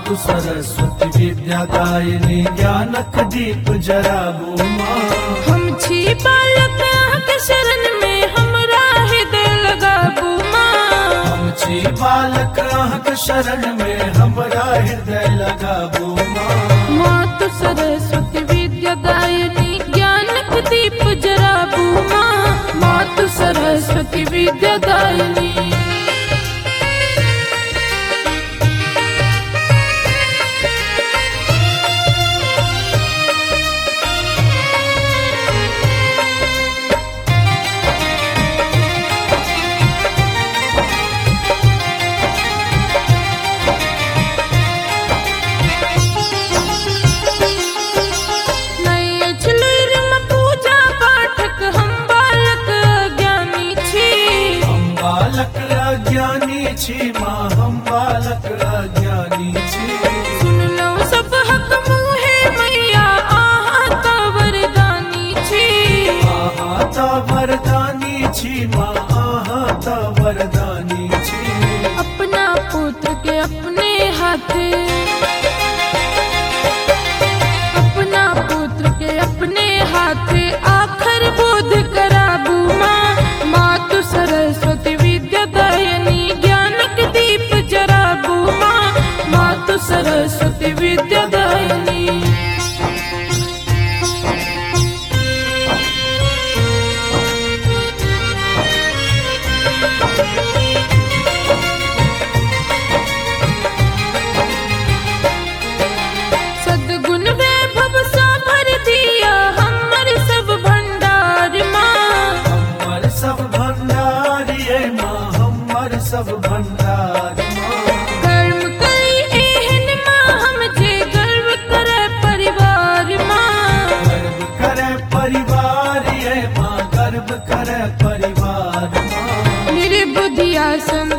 मातु सरस्वती विद्यादायिनी ज्ञानक दीप जराबू माँ। हम छी बालक के शरण में हमरा हृदय लगाबू माँ। हम छी बालक के शरण में हमरा हृदय लगाबू माँ। मातु सरस्वती विद्यादायिनी ज्ञानक दीप जराबू माँ। मातु सरस्वती विद्यादायिनी। बालक अज्ञानी छी माँ, हम बालक अज्ञानी छी। सुन लो सब हक मुहे मैया आहा तो वरदानी छी। आहा तो वरदानी छी माँ, आहा तो वरदानी छी। अपना पुत्र के अपने हाथे, अपना पुत्र के अपने हाथे आखर बोध कराबू माँ। मातु सरस्वती विद्यादायिनी ज्ञानक दीप जराबू माँ। मातु सरस्वती विद्यादायिनी। सद्गुण वैभव सा भर दिया हमर सब भंडार माँ। हमर सब भंडार ये माँ, हमर सब भंडार माँ। कर्म करी एहन माँ हम जे गर्व करे परिवार माँ। गर्व करे परिवार ये माँ, गर्व करे परिवार माँ। निर्बुद्धिया संग